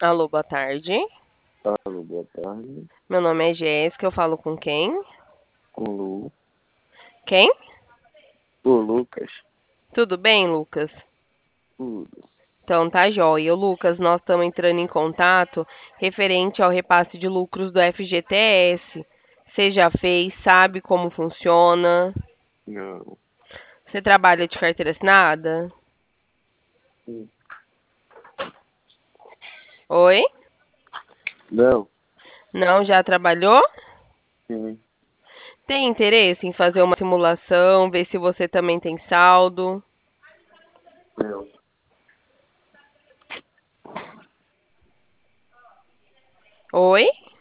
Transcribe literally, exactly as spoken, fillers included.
Alô, boa tarde. Alô, boa tarde. Meu nome é Jéssica, eu falo com quem? Com Lu. Quem? O Lucas. Tudo bem, Lucas? Tudo. Então tá jóia. Ô, Lucas, nós estamos entrando em contato referente ao repasse de lucros do F G T S. Você já fez, sabe como funciona? Não. Você trabalha de carteira assinada? Sim. Oi? Não. Não, já trabalhou? Sim. Tem interesse em fazer uma simulação, ver se você também tem saldo? Não. Oi?